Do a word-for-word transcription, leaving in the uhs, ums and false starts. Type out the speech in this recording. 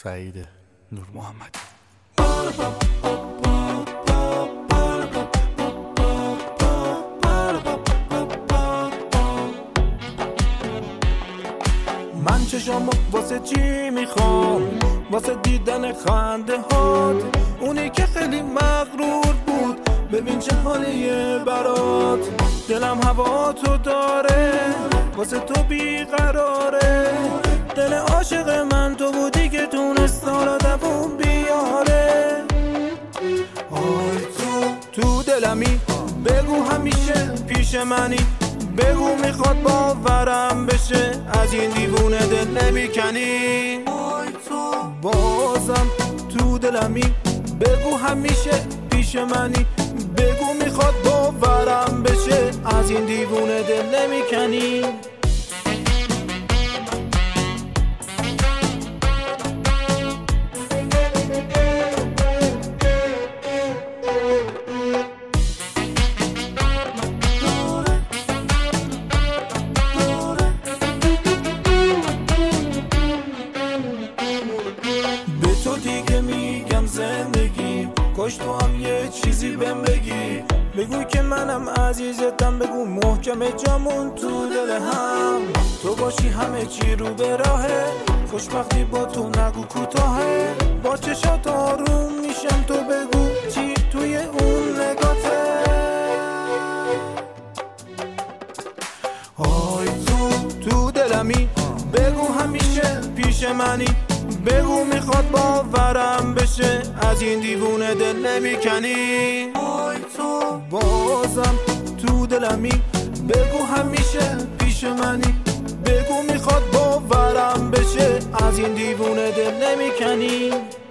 سعید نور محمدی. من چشامو واسه چی میخوام؟ واسه دیدن خنده هات، اونی که خیلی مغرور بود. ببین چه حالیه برات، دلم هوا تو داره، واسه تو بیقراره. دل عاشق من تو بودی که تونست حالا دووم بیاره. آی تو تو دلمی، بگو همیشه پیش منی، بگو میخواد باورم بشه، از این دیوونه دل نمیکنی. آی تو بازم تو دلمی، بگو همیشه پیش منی، بگو میخواد باورم بشه، از این دیوونه دل نمیکنی. تو دیگه میگم زندگی کاش تو هم یه چیزی بهم بگی، بگو که منم عزیزتم، بگو محکم جامون تو دل هم. تو باشی همه چی رو به راهه، خوشبختی با تو نگو کوتاهه. با چشات آروم میشم، تو بگو چی توی اون نگاته. آی تو تو دلمی، بگو همیشه پیش منی، بگو میخواد باورم بشه، از این دیوونه دل نمیکنی. آی تو بازم تو دلمی، بگو همیشه پیش منی، بگو میخواد باورم بشه، از این دیوونه دل نمیکنی.